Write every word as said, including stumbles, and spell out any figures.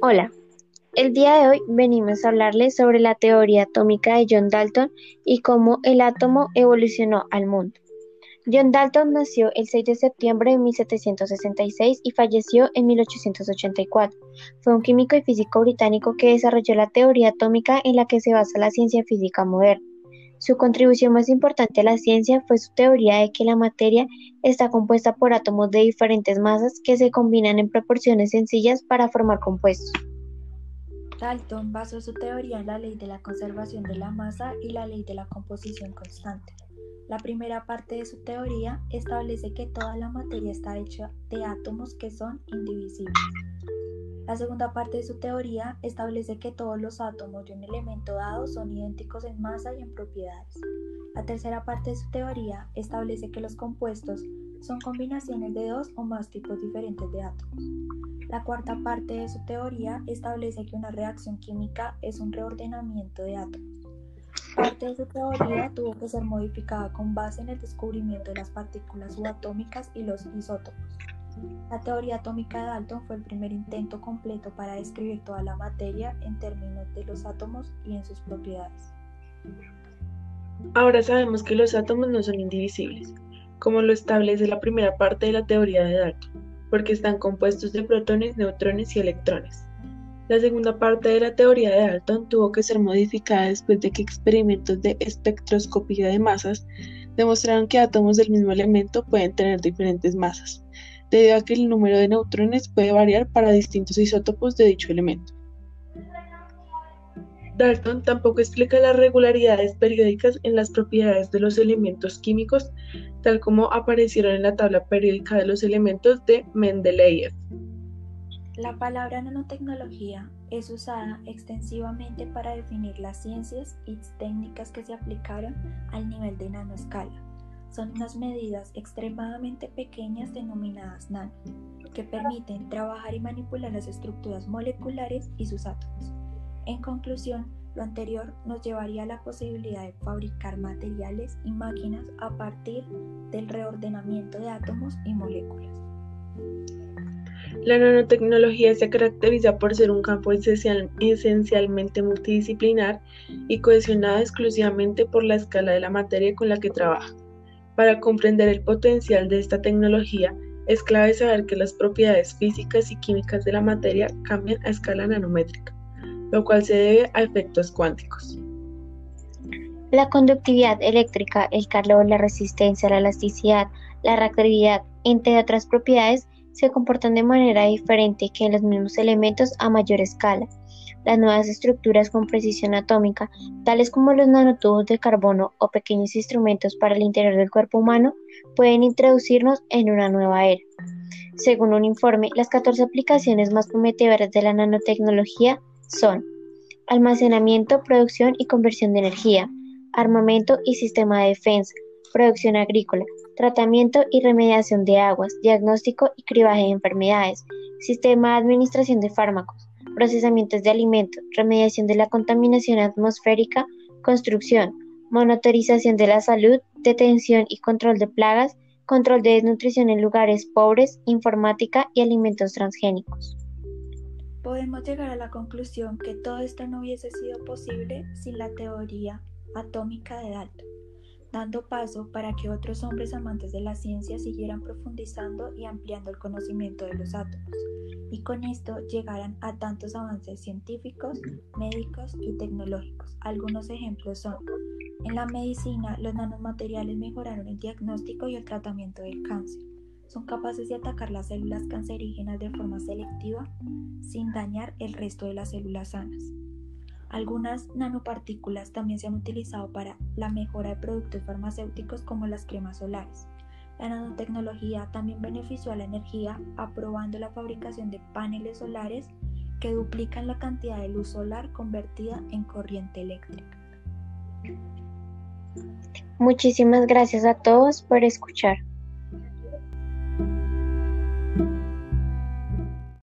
Hola, el día de hoy venimos a hablarles sobre la teoría atómica de John Dalton y cómo el átomo evolucionó al mundo. John Dalton nació el seis de septiembre de mil setecientos sesenta y seis y falleció en mil ochocientos ochenta y cuatro. Fue un químico y físico británico que desarrolló la teoría atómica en la que se basa la ciencia física moderna. Su contribución más importante a la ciencia fue su teoría de que la materia está compuesta por átomos de diferentes masas que se combinan en proporciones sencillas para formar compuestos. Dalton basó su teoría en la ley de la conservación de la masa y la ley de la composición constante. La primera parte de su teoría establece que toda la materia está hecha de átomos que son indivisibles. La segunda parte de su teoría establece que todos los átomos de un elemento dado son idénticos en masa y en propiedades. La tercera parte de su teoría establece que los compuestos son combinaciones de dos o más tipos diferentes de átomos. La cuarta parte de su teoría establece que una reacción química es un reordenamiento de átomos. Parte de su teoría tuvo que ser modificada con base en el descubrimiento de las partículas subatómicas y los isótopos. La teoría atómica de Dalton fue el primer intento completo para describir toda la materia en términos de los átomos y en sus propiedades. Ahora sabemos que los átomos no son indivisibles, como lo establece la primera parte de la teoría de Dalton, porque están compuestos de protones, neutrones y electrones. La segunda parte de la teoría de Dalton tuvo que ser modificada después de que experimentos de espectroscopía de masas demostraron que átomos del mismo elemento pueden tener diferentes masas, debido a que el número de neutrones puede variar para distintos isótopos de dicho elemento. Dalton tampoco explica las regularidades periódicas en las propiedades de los elementos químicos, tal como aparecieron en la tabla periódica de los elementos de Mendeleev. La palabra nanotecnología es usada extensivamente para definir las ciencias y técnicas que se aplicaron al nivel de nanoescala. Son unas medidas extremadamente pequeñas denominadas nano, que permiten trabajar y manipular las estructuras moleculares y sus átomos. En conclusión, lo anterior nos llevaría a la posibilidad de fabricar materiales y máquinas a partir del reordenamiento de átomos y moléculas. La nanotecnología se caracteriza por ser un campo esencial, esencialmente multidisciplinar y cohesionado exclusivamente por la escala de la materia con la que trabaja. Para comprender el potencial de esta tecnología, es clave saber que las propiedades físicas y químicas de la materia cambian a escala nanométrica, lo cual se debe a efectos cuánticos. La conductividad eléctrica, el calor, la resistencia, la elasticidad, la reactividad, entre otras propiedades, se comportan de manera diferente que en los mismos elementos a mayor escala. Las nuevas estructuras con precisión atómica, tales como los nanotubos de carbono o pequeños instrumentos para el interior del cuerpo humano, pueden introducirnos en una nueva era. Según un informe, las catorce aplicaciones más prometedoras de la nanotecnología son almacenamiento, producción y conversión de energía, armamento y sistema de defensa, producción agrícola, tratamiento y remediación de aguas, diagnóstico y cribaje de enfermedades, sistema de administración de fármacos, procesamientos de alimentos, remediación de la contaminación atmosférica, construcción, monitorización de la salud, detención y control de plagas, control de desnutrición en lugares pobres, informática y alimentos transgénicos. Podemos llegar a la conclusión que todo esto no hubiese sido posible sin la teoría atómica de Dalton, dando paso para que otros hombres amantes de la ciencia siguieran profundizando y ampliando el conocimiento de los átomos, y con esto llegaran a tantos avances científicos, médicos y tecnológicos. Algunos ejemplos son: en la medicina, los nanomateriales mejoraron el diagnóstico y el tratamiento del cáncer. Son capaces de atacar las células cancerígenas de forma selectiva sin dañar el resto de las células sanas. Algunas nanopartículas también se han utilizado para la mejora de productos farmacéuticos como las cremas solares. La nanotecnología también benefició a la energía, aprobando la fabricación de paneles solares que duplican la cantidad de luz solar convertida en corriente eléctrica. Muchísimas gracias a todos por escuchar.